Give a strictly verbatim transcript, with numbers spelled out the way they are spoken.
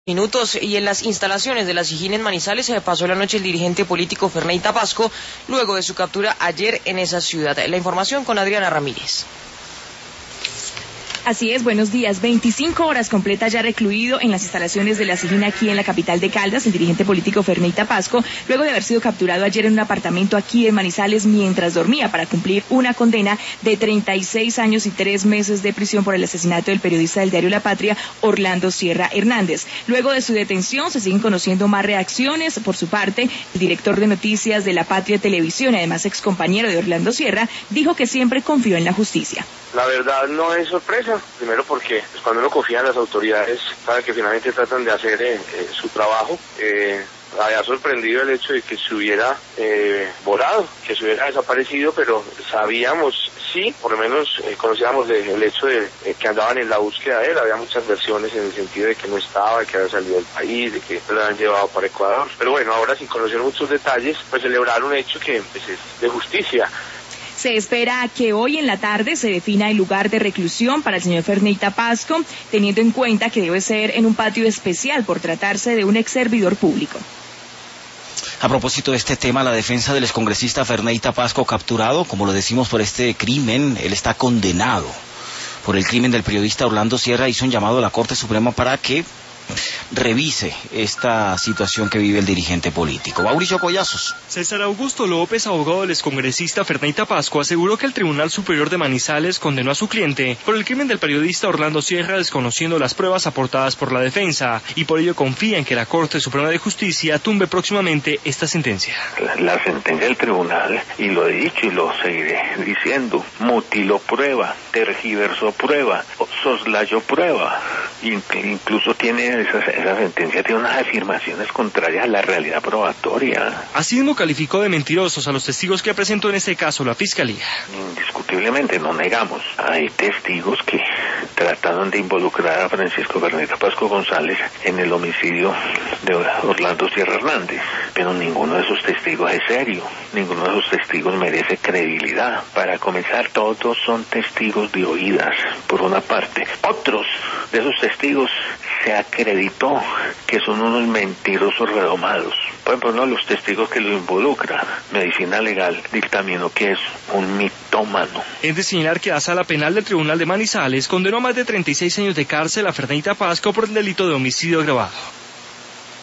Minutos y en las instalaciones de la SIJIN en Manizales se pasó la noche el dirigente político Ferney Tapasco luego de su captura ayer en esa ciudad. La información con Adriana Ramírez. Así es, buenos días. veinticinco horas completa ya recluido en las instalaciones de la SIJIN aquí en la capital de Caldas, el dirigente político Ferney Tapasco, luego de haber sido capturado ayer en un apartamento aquí en Manizales mientras dormía para cumplir una condena de treinta y seis años y tres meses de prisión por el asesinato del periodista del diario La Patria, Orlando Sierra Hernández. Luego de su detención se siguen conociendo más reacciones. Por su parte, el director de noticias de La Patria Televisión, además excompañero de Orlando Sierra, dijo que siempre confió en la justicia. La verdad no es sorpresa, primero porque pues, cuando uno confía en las autoridades, sabe que finalmente tratan de hacer eh, eh, su trabajo. Eh, había sorprendido el hecho de que se hubiera eh, volado, que se hubiera desaparecido, pero sabíamos, sí, por lo menos eh, conocíamos de, el hecho de eh, que andaban en la búsqueda de él. Había muchas versiones en el sentido de que no estaba, de que había salido del país, de que lo habían llevado para Ecuador. Pero bueno, ahora sin conocer muchos detalles, pues celebrar un hecho que pues, es de justicia. Se espera que hoy en la tarde se defina el lugar de reclusión para el señor Ferney Tapasco, teniendo en cuenta que debe ser en un patio especial por tratarse de un ex servidor público. A propósito de este tema, la defensa del excongresista Ferney Tapasco, capturado, como lo decimos, por este crimen, él está condenado por el crimen del periodista Orlando Sierra, hizo un llamado a la Corte Suprema para que revise esta situación que vive el dirigente político. Mauricio Collazos. César Augusto López, abogado del excongresista Ferney Tapasco, aseguró que el Tribunal Superior de Manizales condenó a su cliente por el crimen del periodista Orlando Sierra, desconociendo las pruebas aportadas por la defensa, y por ello confía en que la Corte Suprema de Justicia tumbe próximamente esta sentencia. La, la sentencia del tribunal, y lo he dicho y lo seguiré diciendo, mutiló prueba, tergiversó prueba, soslayó prueba, incluso tiene Esa, esa sentencia tiene unas afirmaciones contrarias a la realidad probatoria. Asimismo calificó de mentirosos a los testigos que presentó en este caso la Fiscalía. Indiscutiblemente, no negamos. Hay testigos que trataron de involucrar a Francisco Ferney Tapasco González en el homicidio de Orlando Sierra Hernández, pero ninguno de esos testigos es serio, ninguno de esos testigos merece credibilidad. Para comenzar, todos son testigos de oídas, por una parte. Otros de esos testigos se acreditó que son unos mentirosos redomados. Por ejemplo, uno de los testigos que lo involucra, Medicina Legal, dictaminó que es un mitómano. Es de señalar que la Sala Penal del Tribunal de Manizales condenó a más de treinta y seis años de cárcel a Ferney Tapasco por el delito de homicidio agravado.